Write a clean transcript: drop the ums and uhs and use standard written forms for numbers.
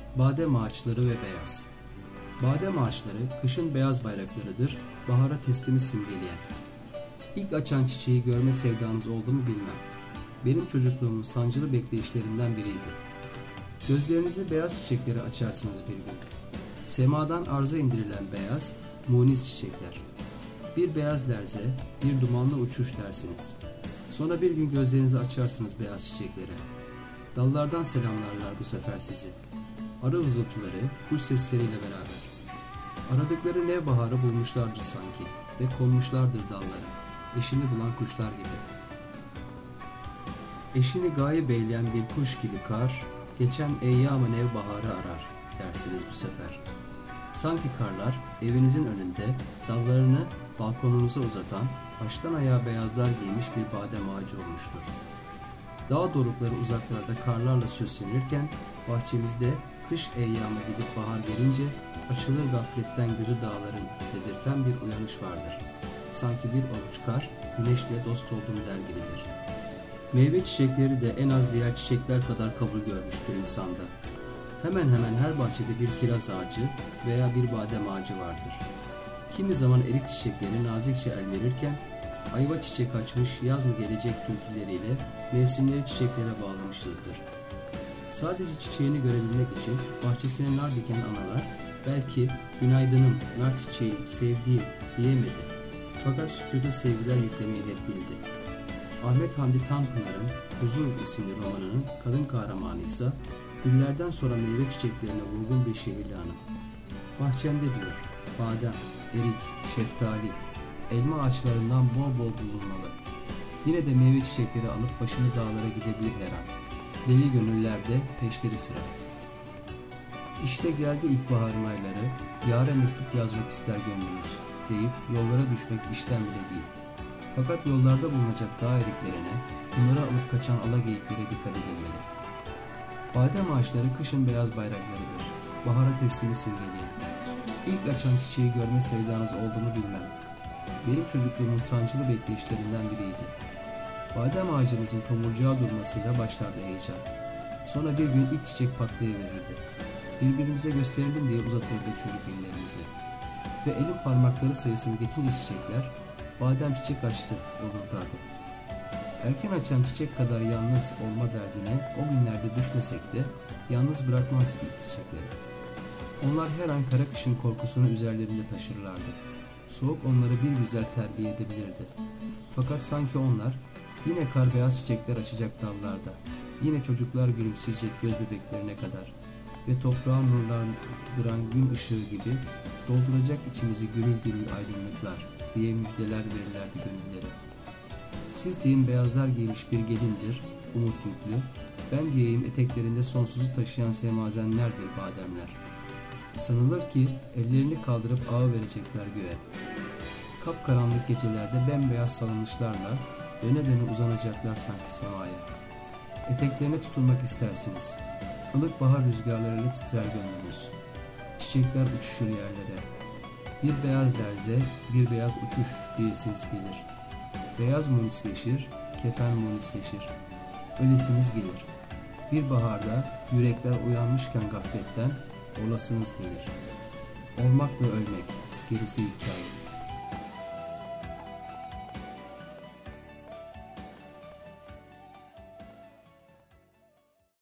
Badem ağaçları ve beyaz. Badem ağaçları kışın beyaz bayraklarıdır, bahara teslimi simgeleyen. İlk açan çiçeği görme sevdanız oldu mu bilmem. Benim çocukluğumun sancılı bekleyişlerinden biriydi. Gözlerinizi beyaz çiçekleri açarsınız bir gün. Semadan arza indirilen beyaz, munis çiçekler. Bir beyaz lerze, bir dumanlı uçuş dersiniz. Sonra bir gün gözlerinizi açarsınız beyaz çiçeklere. Dallardan selamlarlar bu sefer sizi. Arı vızıltıları, kuş sesleriyle beraber. Aradıkları nevbaharı bulmuşlardır sanki ve konmuşlardır dallara, eşini bulan kuşlar gibi. Eşini gaye beyleyen bir kuş gibi kar, geçen eyyam-ı nevbaharı arar dersiniz bu sefer. Sanki karlar evinizin önünde dallarını balkonunuza uzatan, baştan ayağa beyazlar giymiş bir badem ağacı olmuştur. Dağ dorukları uzaklarda karlarla süslenirken, bahçemizde kış eyyamı gidip bahar gelince açılır gafletten gözü dağların dedirten bir uyanış vardır. Sanki bir avuç kar güneşle dost oldum der gibidir. Meyve çiçekleri de en az diğer çiçekler kadar kabul görmüştür insanda. Hemen hemen her bahçede bir kiraz ağacı veya bir badem ağacı vardır. Kimi zaman erik çiçekleri nazikçe el verirken, ayva çiçek açmış yaz mı gelecek türküleriyle mevsimleri çiçeklere bağlamışızdır. Sadece çiçeğini görebilmek için bahçesine nar diken analar belki günaydınım, nar çiçeğim, sevdiğim diyemedi. Fakat sükûta sevgiler yüklemeyi hep bildi. Ahmet Hamdi Tanpınar'ın Huzur isimli romanının kadın kahramanı ise güllerden sonra meyve çiçeklerine vurgun bir şehirli hanım. Bahçemde diyor, badem, erik, şeftali, elma ağaçlarından bol bol bulunmalı. Yine de meyve çiçekleri alıp başını dağlara gidebilir her an. Deli gönüllerde peşleri sıra. İşte geldi ilkbaharın ayları, yâre mektup yazmak ister gönlümüz deyip yollara düşmek işten bile değil. Fakat yollarda bulunacak dağ eriklerine, bunları alıp kaçan alageyiklere dikkat edilmeli. Badem ağaçları kışın beyaz bayraklarıdır, bahara teslimi simgeleyen. İlk açan çiçeği görme sevdanız oldu mu bilmem. Benim çocukluğumun sancılı bekleyişlerinden biriydi. Badem ağacımızın tomurcağa durmasıyla başlardı heyecan. Sonra bir gün ilk çiçek patlayıverirdi. Birbirimize gösterelim diye uzatırdık çocuk ellerimizi. Ve elin parmakları sayısını geçince çiçekler, badem çiçek açtı olurdu adı. Erken açan çiçek kadar yalnız olma derdine o günlerde düşmesek de yalnız bırakmazdık ilk çiçekleri. Onlar her an kara kışın korkusunu üzerlerinde taşırlardı. Soğuk onları bir güzel terbiye edebilirdi. Fakat sanki onlar yine kar beyaz çiçekler açacak dallarda, yine çocuklar gülümseyecek göz bebeklerine kadar ve toprağı nurlandıran gün ışığı gibi dolduracak içimizi gürül gürül aydınlıklar diye müjdeler verirlerdi gönülleri. Siz diyeyim beyazlar giymiş bir gelindir, umut yüklü, ben diyeyim eteklerinde sonsuzu taşıyan semazenlerdir bademler. Sanılır ki ellerini kaldırıp ağı verecekler göğe. Kapkaranlık gecelerde bembeyaz salınışlarla döne döne uzanacaklar sanki semaya. Eteklerine tutunmak istersiniz. Ilık bahar rüzgarlarıyla titrer gönlünüz. Çiçekler uçuşur yerlere. Bir beyaz lerze, bir beyaz uçuş diyesiniz gelir. Beyaz munisleşir, kefen munisleşir. Ölesiniz gelir. Bir baharda yürekler uyanmışken gafletten olasınız gelir. Olmak ve ölmek, gerisi hikaye.